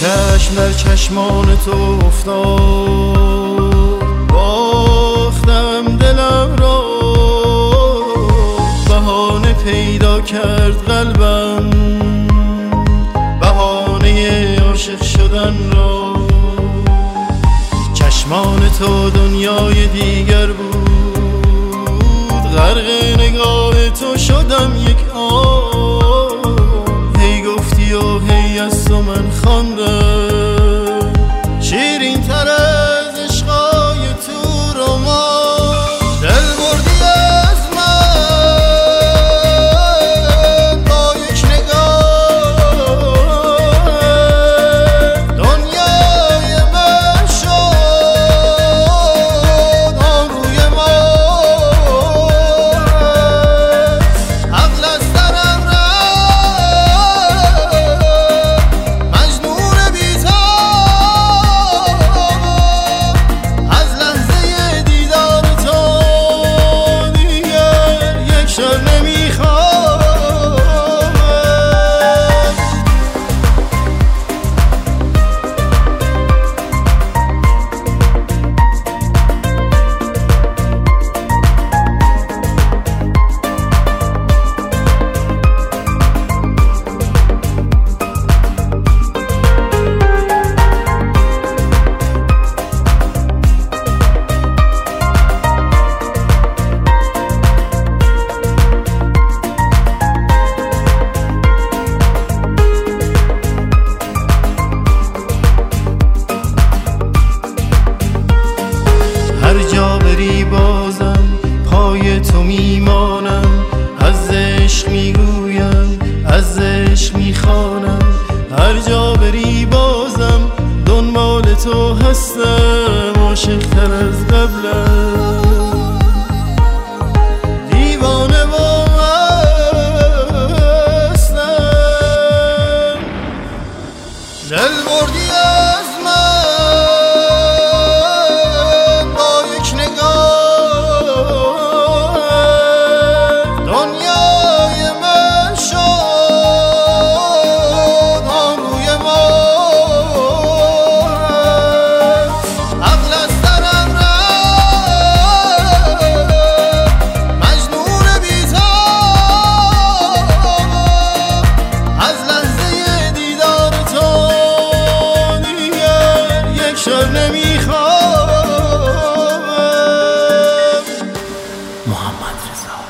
چشم در چشمان تو افتاد، باختم دلم را، بهانه پیدا کرد قلبم، بهانه عاشق شدن را. چشمان تو دنیای دیگر بود، غرق نگاه تو شدم یک آن. هی گفتی و هی از تو من خواندم، شیرین تر از عشقای تو رمان. دل بردی از من با یک نگاه، دنیای من شد آن روی ما. عقل از سرم رفت، مجنون بی‌تاب، از لحظه دیدار تو دیگر یک شب نمیخوام. هر جا بری بازم پای تو میمانم، از عشق میگویم، از عشق میخوانم. هر جا بری بازم دنبال تو هستم، عاشق تر از قبلم، دیوانه با هستم. دل بردی از من با یک نگاه، دنیای من شد آن روی ما. عقل از سرم رفت، مجنون بی‌تاب، از لحظه دیدار تو دیگر یک شب نمیخوام. محمد رضا.